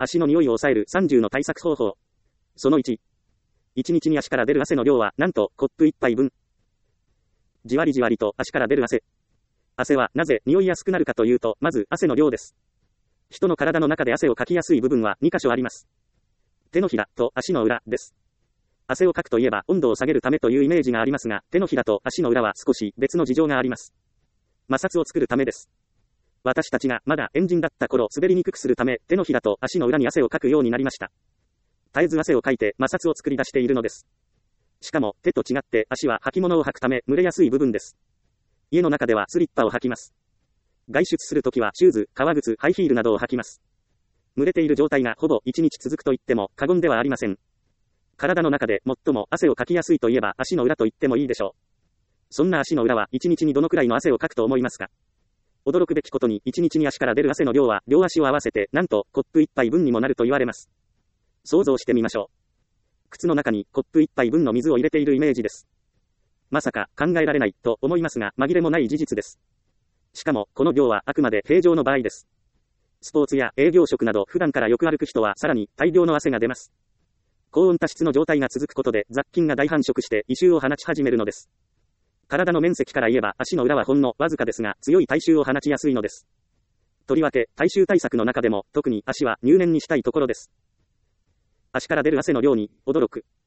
足の匂いを抑える30の対策方法。その1。1日に足から出る汗の量は、なんと、コップ1杯分。じわりじわりと足から出る汗。汗はなぜ匂いやすくなるかというと、まず汗の量です。人の体の中で汗をかきやすい部分は2箇所あります。手のひらと足の裏です。汗をかくといえば温度を下げるためというイメージがありますが、手のひらと足の裏は少し別の事情があります。摩擦を作るためです。私たちがまだエンジンだった頃、滑りにくくするため、手のひらと足の裏に汗をかくようになりました。絶えず汗をかいて摩擦を作り出しているのです。しかも、手と違って足は履物を履くため蒸れやすい部分です。家の中ではスリッパを履きます。外出するときはシューズ、革靴、ハイヒールなどを履きます。蒸れている状態がほぼ1日続くと言っても過言ではありません。体の中で最も汗をかきやすいといえば足の裏と言ってもいいでしょう。そんな足の裏は1日にどのくらいの汗をかくと思いますか？驚くべきことに1日に足から出る汗の量は両足を合わせてなんとコップ1杯分にもなると言われます。想像してみましょう。靴の中にコップ1杯分の水を入れているイメージです。まさか考えられないと思いますが紛れもない事実です。しかもこの量はあくまで平常の場合です。スポーツや営業職など普段からよく歩く人はさらに大量の汗が出ます。高温多湿の状態が続くことで雑菌が大繁殖して異臭を放ち始めるのです。体の面積から言えば足の裏はほんのわずかですが強い体臭を放ちやすいのです。とりわけ体臭対策の中でも特に足は入念にしたいところです。足から出る汗の量に驚く。